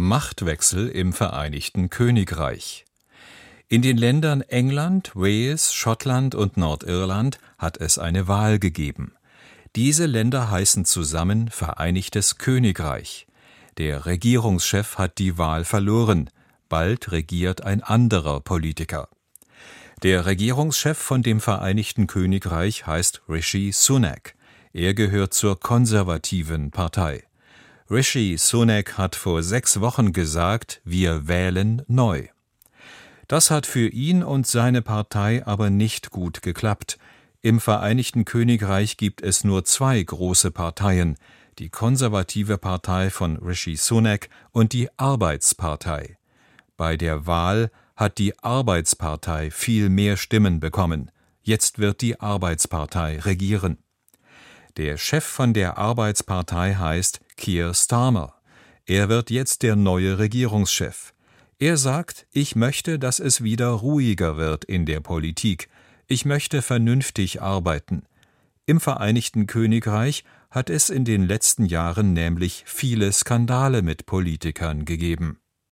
Machtwechsel im Vereinigten Königreich. In den Ländern England, Wales, Schottland und Nordirland hat es eine Wahl gegeben. Diese Länder heißen zusammen Vereinigtes Königreich. Der Regierungschef hat die Wahl verloren. Bald regiert ein anderer Politiker. Der Regierungschef von dem Vereinigten Königreich heißt Rishi Sunak. Er gehört zur konservativen Partei. Rishi Sunak hat vor 6 Wochen gesagt, wir wählen neu. Das hat für ihn und seine Partei aber nicht gut geklappt. Im Vereinigten Königreich gibt es nur 2 große Parteien, die konservative Partei von Rishi Sunak und die Arbeitspartei. Bei der Wahl hat die Arbeitspartei viel mehr Stimmen bekommen. Jetzt wird die Arbeitspartei regieren. Der Chef von der Arbeitspartei heißt Keir Starmer. Er wird jetzt der neue Regierungschef. Er sagt, ich möchte, dass es wieder ruhiger wird in der Politik. Ich möchte vernünftig arbeiten. Im Vereinigten Königreich hat es in den letzten Jahren nämlich viele Skandale mit Politikern gegeben.